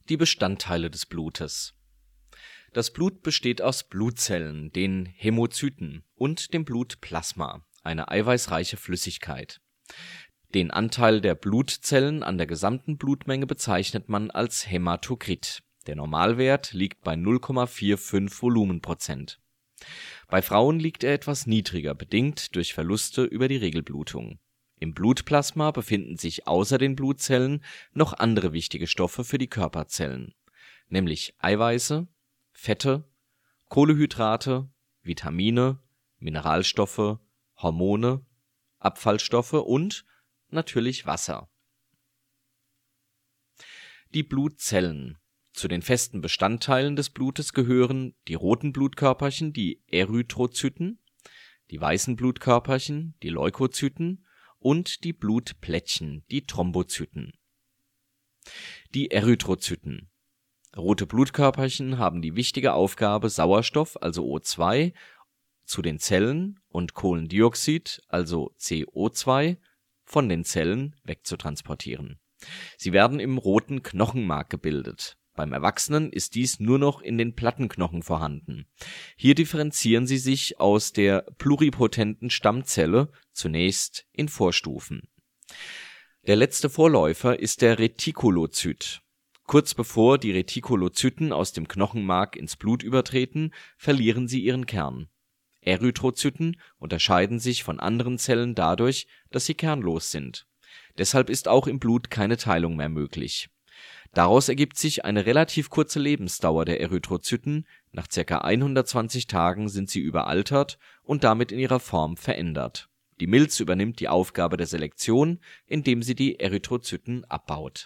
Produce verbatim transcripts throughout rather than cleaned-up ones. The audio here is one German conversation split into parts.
Die Bestandteile des Blutes. Das Blut besteht aus Blutzellen, den Hämozyten, und dem Blutplasma, eine eiweißreiche Flüssigkeit. Den Anteil der Blutzellen an der gesamten Blutmenge bezeichnet man als Hämatokrit. Der Normalwert liegt bei null Komma fünfundvierzig Volumenprozent. Bei Frauen liegt er etwas niedriger, bedingt durch Verluste über die Regelblutung. Im Blutplasma befinden sich außer den Blutzellen noch andere wichtige Stoffe für die Körperzellen, nämlich Eiweiße, Fette, Kohlenhydrate, Vitamine, Mineralstoffe, Hormone, Abfallstoffe und natürlich Wasser. Die Blutzellen. Zu den festen Bestandteilen des Blutes gehören die roten Blutkörperchen, die Erythrozyten, die weißen Blutkörperchen, die Leukozyten und die Blutplättchen, die Thrombozyten. Die Erythrozyten. Rote Blutkörperchen haben die wichtige Aufgabe, Sauerstoff, also O zwei, zu den Zellen und Kohlendioxid, also C O zwei, von den Zellen wegzutransportieren. Sie werden im roten Knochenmark gebildet. Beim Erwachsenen ist dies nur noch in den Plattenknochen vorhanden. Hier differenzieren sie sich aus der pluripotenten Stammzelle zunächst in Vorstufen. Der letzte Vorläufer ist der Retikulozyt. Kurz bevor die Retikulozyten aus dem Knochenmark ins Blut übertreten, verlieren sie ihren Kern. Erythrozyten unterscheiden sich von anderen Zellen dadurch, dass sie kernlos sind. Deshalb ist auch im Blut keine Teilung mehr möglich. Daraus ergibt sich eine relativ kurze Lebensdauer der Erythrozyten, nach ca. hundertzwanzig Tagen sind sie überaltert und damit in ihrer Form verändert. Die Milz übernimmt die Aufgabe der Selektion, indem sie die Erythrozyten abbaut.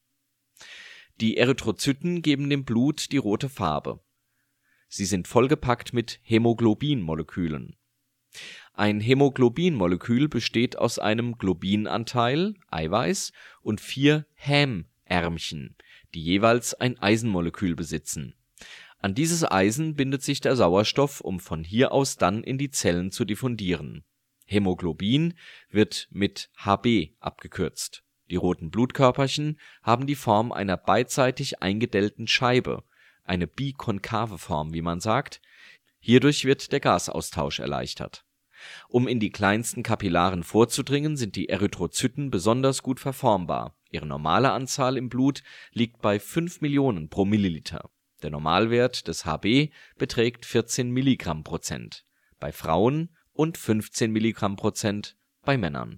Die Erythrozyten geben dem Blut die rote Farbe. Sie sind vollgepackt mit Hämoglobinmolekülen. Ein Hämoglobinmolekül besteht aus einem Globinanteil, Eiweiß, und vier Hämärmchen, die jeweils ein Eisenmolekül besitzen. An dieses Eisen bindet sich der Sauerstoff, um von hier aus dann in die Zellen zu diffundieren. Hämoglobin wird mit H b abgekürzt. Die roten Blutkörperchen haben die Form einer beidseitig eingedellten Scheibe, eine bikonkave Form, wie man sagt. Hierdurch wird der Gasaustausch erleichtert. Um in die kleinsten Kapillaren vorzudringen, sind die Erythrozyten besonders gut verformbar. Ihre normale Anzahl im Blut liegt bei fünf Millionen pro Milliliter. Der Normalwert des H b beträgt vierzehn Milligramm Prozent bei Frauen und fünfzehn Milligramm Prozent bei Männern.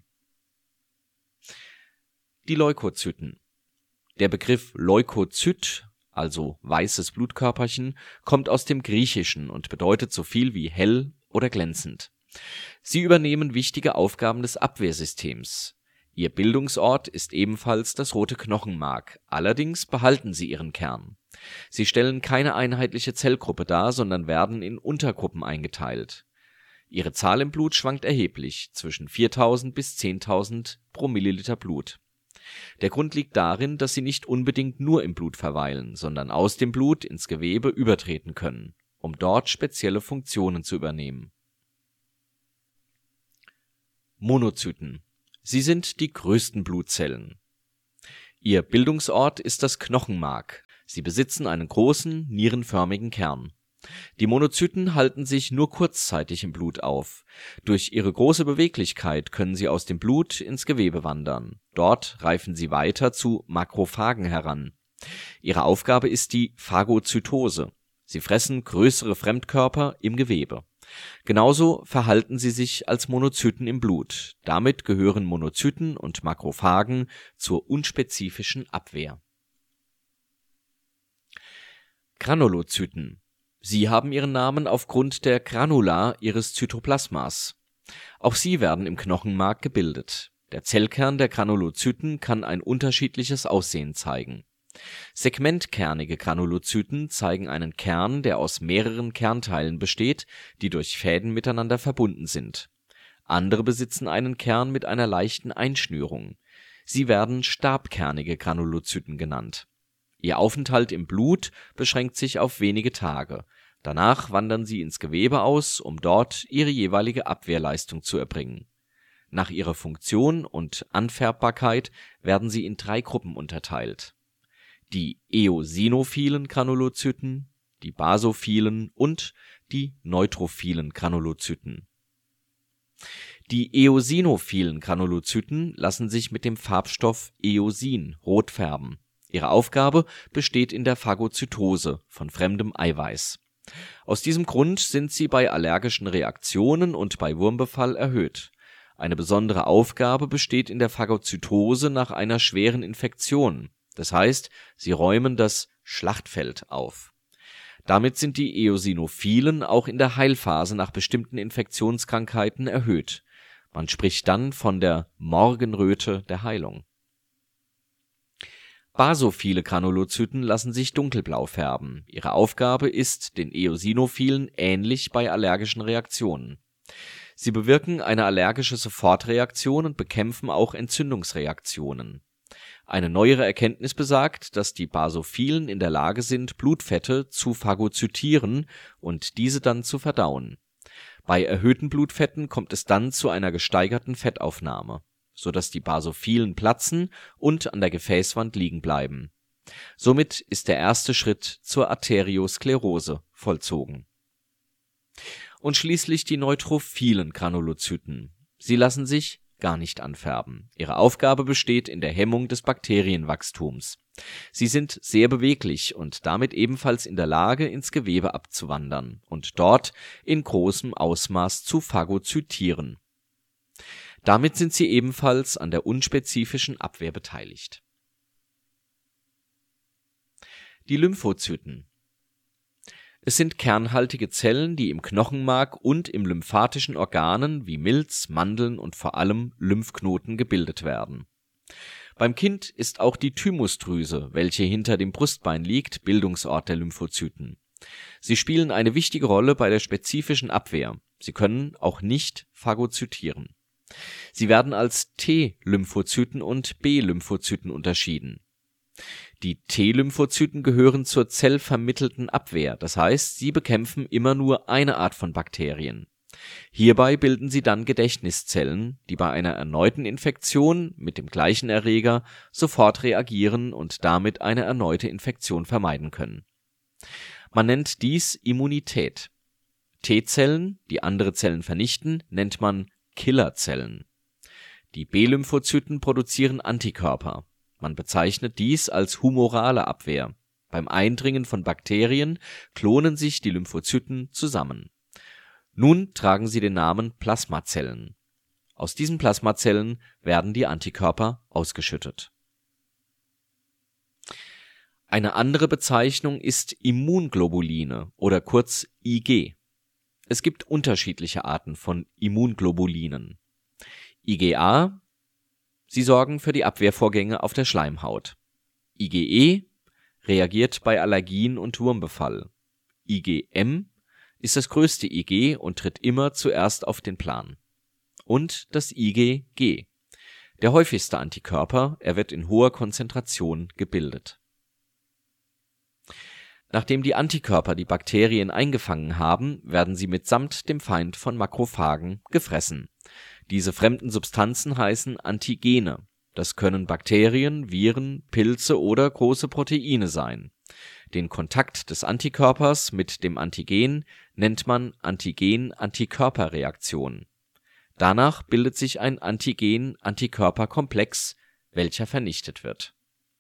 Die Leukozyten. Der Begriff Leukozyt, also weißes Blutkörperchen, kommt aus dem Griechischen und bedeutet so viel wie hell oder glänzend. Sie übernehmen wichtige Aufgaben des Abwehrsystems. Ihr Bildungsort ist ebenfalls das rote Knochenmark, allerdings behalten sie ihren Kern. Sie stellen keine einheitliche Zellgruppe dar, sondern werden in Untergruppen eingeteilt. Ihre Zahl im Blut schwankt erheblich, zwischen viertausend bis zehntausend pro Milliliter Blut. Der Grund liegt darin, dass sie nicht unbedingt nur im Blut verweilen, sondern aus dem Blut ins Gewebe übertreten können, um dort spezielle Funktionen zu übernehmen. Monozyten. Sie sind die größten Blutzellen. Ihr Bildungsort ist das Knochenmark. Sie besitzen einen großen, nierenförmigen Kern. Die Monozyten halten sich nur kurzzeitig im Blut auf. Durch ihre große Beweglichkeit können sie aus dem Blut ins Gewebe wandern. Dort reifen sie weiter zu Makrophagen heran. Ihre Aufgabe ist die Phagozytose. Sie fressen größere Fremdkörper im Gewebe. Genauso verhalten sie sich als Monozyten im Blut. Damit gehören Monozyten und Makrophagen zur unspezifischen Abwehr. Granulozyten. Sie haben ihren Namen aufgrund der Granula ihres Zytoplasmas. Auch sie werden im Knochenmark gebildet. Der Zellkern der Granulozyten kann ein unterschiedliches Aussehen zeigen. Segmentkernige Granulozyten zeigen einen Kern, der aus mehreren Kernteilen besteht, die durch Fäden miteinander verbunden sind. Andere besitzen einen Kern mit einer leichten Einschnürung. Sie werden stabkernige Granulozyten genannt. Ihr Aufenthalt im Blut beschränkt sich auf wenige Tage. Danach wandern sie ins Gewebe aus, um dort ihre jeweilige Abwehrleistung zu erbringen. Nach ihrer Funktion und Anfärbbarkeit werden sie in drei Gruppen unterteilt. die eosinophilen Granulozyten, die basophilen und die neutrophilen Granulozyten. Die eosinophilen Granulozyten lassen sich mit dem Farbstoff Eosin rot färben. Ihre Aufgabe besteht in der Phagozytose von fremdem Eiweiß. Aus diesem Grund sind sie bei allergischen Reaktionen und bei Wurmbefall erhöht. Eine besondere Aufgabe besteht in der Phagozytose nach einer schweren Infektion. Das heißt, sie räumen das Schlachtfeld auf. Damit sind die Eosinophilen auch in der Heilphase nach bestimmten Infektionskrankheiten erhöht. Man spricht dann von der Morgenröte der Heilung. Basophile Granulozyten lassen sich dunkelblau färben. Ihre Aufgabe ist den Eosinophilen ähnlich bei allergischen Reaktionen. Sie bewirken eine allergische Sofortreaktion und bekämpfen auch Entzündungsreaktionen. Eine neuere Erkenntnis besagt, dass die Basophilen in der Lage sind, Blutfette zu phagozytieren und diese dann zu verdauen. Bei erhöhten Blutfetten kommt es dann zu einer gesteigerten Fettaufnahme, sodass die Basophilen platzen und an der Gefäßwand liegen bleiben. Somit ist der erste Schritt zur Arteriosklerose vollzogen. Und schließlich die neutrophilen Granulozyten. Sie lassen sich gar nicht anfärben. Ihre Aufgabe besteht in der Hemmung des Bakterienwachstums. Sie sind sehr beweglich und damit ebenfalls in der Lage, ins Gewebe abzuwandern und dort in großem Ausmaß zu phagozytieren. Damit sind sie ebenfalls an der unspezifischen Abwehr beteiligt. Die Lymphozyten. Es sind kernhaltige Zellen, die im Knochenmark und im lymphatischen Organen wie Milz, Mandeln und vor allem Lymphknoten gebildet werden. Beim Kind ist auch die Thymusdrüse, welche hinter dem Brustbein liegt, Bildungsort der Lymphozyten. Sie spielen eine wichtige Rolle bei der spezifischen Abwehr. Sie können auch nicht phagozytieren. Sie werden als T-Lymphozyten und B-Lymphozyten unterschieden. Die T-Lymphozyten gehören zur zellvermittelten Abwehr, das heißt, sie bekämpfen immer nur eine Art von Bakterien. Hierbei bilden sie dann Gedächtniszellen, die bei einer erneuten Infektion mit dem gleichen Erreger sofort reagieren und damit eine erneute Infektion vermeiden können. Man nennt dies Immunität. T-Zellen, die andere Zellen vernichten, nennt man Killerzellen. Die B-Lymphozyten produzieren Antikörper. Man bezeichnet dies als humorale Abwehr. Beim Eindringen von Bakterien klonen sich die Lymphozyten zusammen. Nun tragen sie den Namen Plasmazellen. Aus diesen Plasmazellen werden die Antikörper ausgeschüttet. Eine andere Bezeichnung ist Immunglobuline oder kurz I G. Es gibt unterschiedliche Arten von Immunglobulinen. IgA, sie sorgen für die Abwehrvorgänge auf der Schleimhaut. IgE reagiert bei Allergien und Wurmbefall. IgM ist das größte Ig und tritt immer zuerst auf den Plan. Und das IgG, der häufigste Antikörper, er wird in hoher Konzentration gebildet. Nachdem die Antikörper die Bakterien eingefangen haben, werden sie mitsamt dem Feind von Makrophagen gefressen. Diese fremden Substanzen heißen Antigene. Das können Bakterien, Viren, Pilze oder große Proteine sein. Den Kontakt des Antikörpers mit dem Antigen nennt man Antigen-Antikörperreaktion. Danach bildet sich ein Antigen-Antikörperkomplex, welcher vernichtet wird.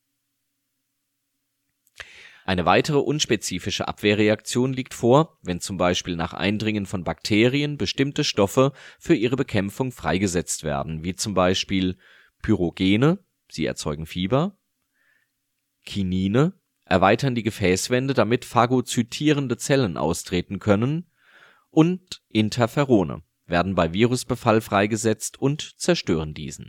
Eine weitere unspezifische Abwehrreaktion liegt vor, wenn zum Beispiel nach Eindringen von Bakterien bestimmte Stoffe für ihre Bekämpfung freigesetzt werden, wie zum Beispiel Pyrogene, sie erzeugen Fieber, Kinine, erweitern die Gefäßwände, damit phagozytierende Zellen austreten können, und Interferone werden bei Virusbefall freigesetzt und zerstören diesen.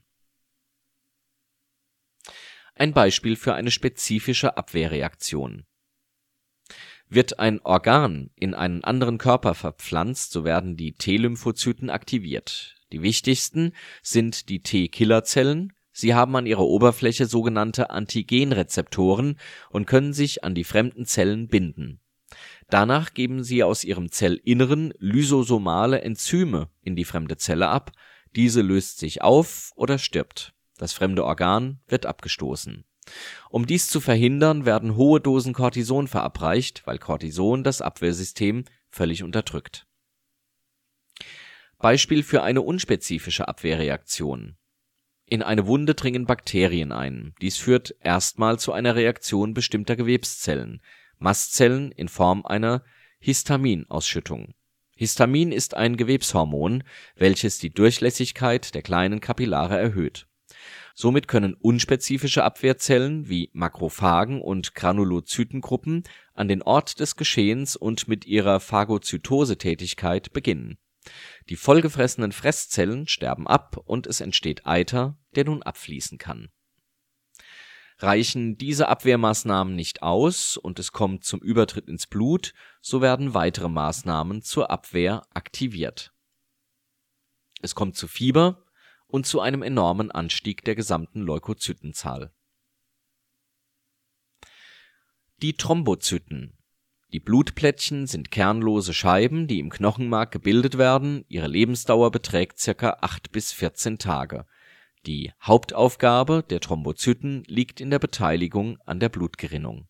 Ein Beispiel für eine spezifische Abwehrreaktion. Wird ein Organ in einen anderen Körper verpflanzt, so werden die T-Lymphozyten aktiviert. Die wichtigsten sind die T-Killerzellen. Sie haben an ihrer Oberfläche sogenannte Antigenrezeptoren und können sich an die fremden Zellen binden. Danach geben sie aus ihrem Zellinneren lysosomale Enzyme in die fremde Zelle ab. Diese löst sich auf oder stirbt. Das fremde Organ wird abgestoßen. Um dies zu verhindern, werden hohe Dosen Cortison verabreicht, weil Cortison das Abwehrsystem völlig unterdrückt. Beispiel für eine unspezifische Abwehrreaktion: In eine Wunde dringen Bakterien ein. Dies führt erstmal zu einer Reaktion bestimmter Gewebszellen, Mastzellen in Form einer Histaminausschüttung. Histamin ist ein Gewebshormon, welches die Durchlässigkeit der kleinen Kapillare erhöht. Somit können unspezifische Abwehrzellen wie Makrophagen und Granulozytengruppen an den Ort des Geschehens und mit ihrer Phagozytose-Tätigkeit beginnen. Die vollgefressenen Fresszellen sterben ab und es entsteht Eiter, der nun abfließen kann. Reichen diese Abwehrmaßnahmen nicht aus und es kommt zum Übertritt ins Blut, so werden weitere Maßnahmen zur Abwehr aktiviert. Es kommt zu Fieber und zu einem enormen Anstieg der gesamten Leukozytenzahl. Die Thrombozyten. Die Blutplättchen sind kernlose Scheiben, die im Knochenmark gebildet werden. Ihre Lebensdauer beträgt ca. acht bis vierzehn Tage. Die Hauptaufgabe der Thrombozyten liegt in der Beteiligung an der Blutgerinnung.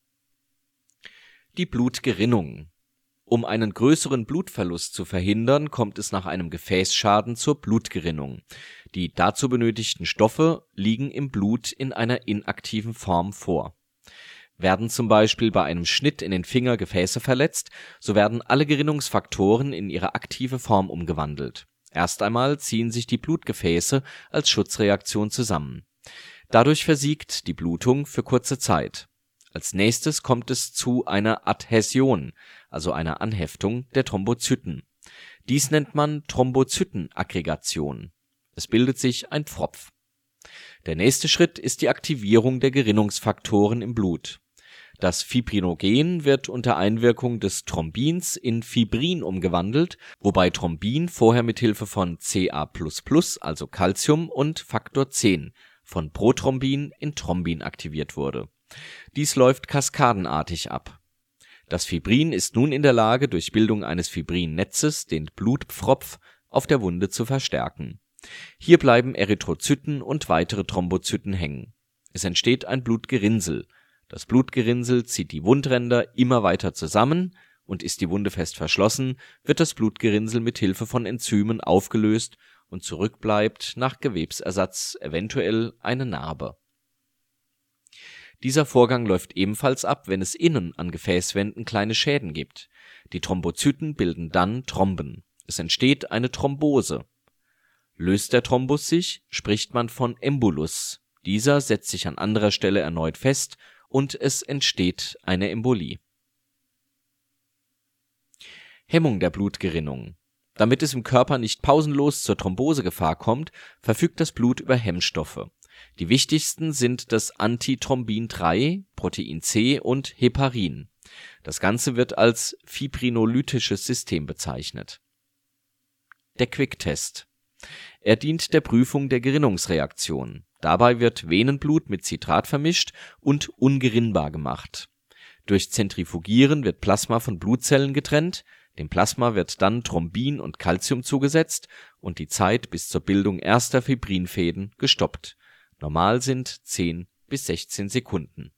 Die Blutgerinnung. Um einen größeren Blutverlust zu verhindern, kommt es nach einem Gefäßschaden zur Blutgerinnung. Die dazu benötigten Stoffe liegen im Blut in einer inaktiven Form vor. Werden zum Beispiel bei einem Schnitt in den Finger Gefäße verletzt, so werden alle Gerinnungsfaktoren in ihre aktive Form umgewandelt. Erst einmal ziehen sich die Blutgefäße als Schutzreaktion zusammen. Dadurch versiegt die Blutung für kurze Zeit. Als nächstes kommt es zu einer Adhäsion, also einer Anheftung der Thrombozyten. Dies nennt man Thrombozytenaggregation. Es bildet sich ein Pfropf. Der nächste Schritt ist die Aktivierung der Gerinnungsfaktoren im Blut. Das Fibrinogen wird unter Einwirkung des Thrombins in Fibrin umgewandelt, wobei Thrombin vorher mit Hilfe von Ca plus plus, also Calcium, und Faktor zehn von Prothrombin in Thrombin aktiviert wurde. Dies läuft kaskadenartig ab. Das Fibrin ist nun in der Lage, durch Bildung eines Fibrinnetzes den Blutpfropf auf der Wunde zu verstärken. Hier bleiben Erythrozyten und weitere Thrombozyten hängen. Es entsteht ein Blutgerinnsel. Das Blutgerinnsel zieht die Wundränder immer weiter zusammen und ist die Wunde fest verschlossen, wird das Blutgerinnsel mit Hilfe von Enzymen aufgelöst und zurückbleibt nach Gewebsersatz eventuell eine Narbe. Dieser Vorgang läuft ebenfalls ab, wenn es innen an Gefäßwänden kleine Schäden gibt. Die Thrombozyten bilden dann Thromben. Es entsteht eine Thrombose. Löst der Thrombus sich, spricht man von Embolus. Dieser setzt sich an anderer Stelle erneut fest und es entsteht eine Embolie. Hemmung der Blutgerinnung. Damit es im Körper nicht pausenlos zur Thrombosegefahr kommt, verfügt das Blut über Hemmstoffe. Die wichtigsten sind das Antithrombin drei, Protein C und Heparin. Das Ganze wird als fibrinolytisches System bezeichnet. Der Quicktest. Er dient der Prüfung der Gerinnungsreaktion. Dabei wird Venenblut mit Citrat vermischt und ungerinnbar gemacht. Durch Zentrifugieren wird Plasma von Blutzellen getrennt, dem Plasma wird dann Thrombin und Calcium zugesetzt und die Zeit bis zur Bildung erster Fibrinfäden gestoppt. Normal sind zehn bis sechzehn Sekunden.